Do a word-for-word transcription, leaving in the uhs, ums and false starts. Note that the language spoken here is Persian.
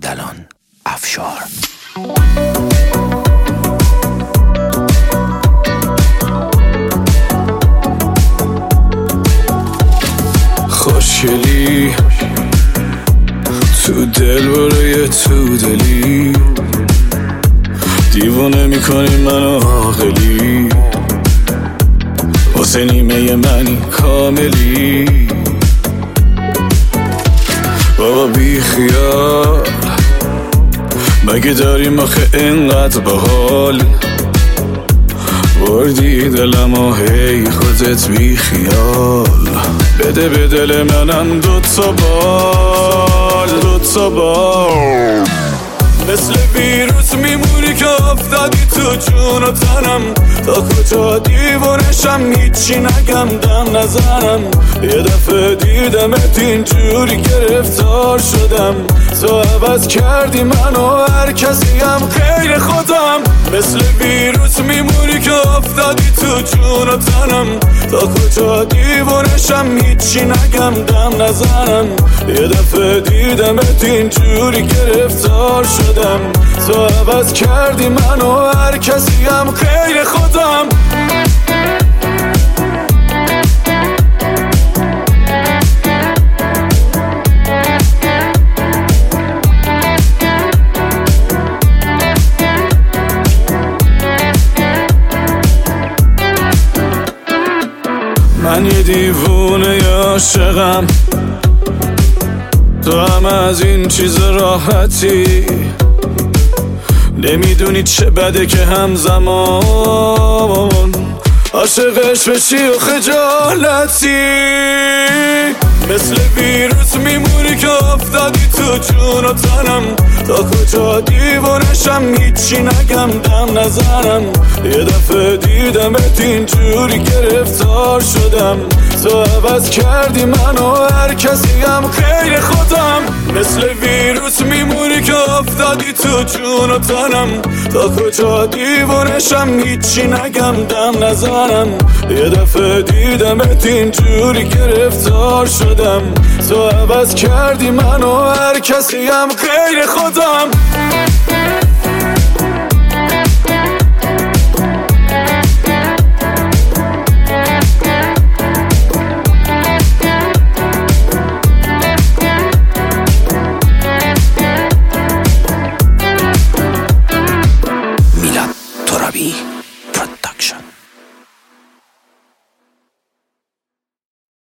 اردلان افشار. خوشگلی تو دل برای تو دلی، دیوانه میکنی منو عاقلی، واسه نیمه منی کاملی. بابا بی خیال، مگه داریم آخه اینقدر بحال؟ بردی دلم و هی خودت بی خیال. بده به دل منم دوتا بال، دوتا بال. مثل ویروس میمونی که افتادی تو جون و تنم، تا کجا دیوانشم هیچی نگم دم نزنم. یه دفعه دیدمت اینجوری گرفتار شدم، تو عوض کردی منو هر کسی هم غیر خودم. مثل ویروس میمونی که افتادی تو جون و تنم، تا کجا دیوانشم هیچی نگم دم نزنم. یه دفعه دیدمت اینجوری گرفتار شدم، تو عوض کردی منو هر کسی هم غیر خودم. من یه دیوونه عاشقم، تو هم از این چیز راحتی. نمیدونی چه بده که همزمان عاشقش بشی و خجالتی. مثل ویروس میمونی که افتادی تو جون و تنم، تا کجا دیوانشم هیچی نگم دم نزنم. یه دفعه دیدمت اینجوری گرفتار شدم، تو عوض کردی منو هر کسی هم غیر خودم. مثل ویروس میمونی که افتادی تو جون و تنم، تا کجا دیوانشم هیچی نگم دم نزنم. یه دفعه دیدمت اینجوری گرفتار شدم، تو عوض کردی منو هر کسی هم غیر خودم.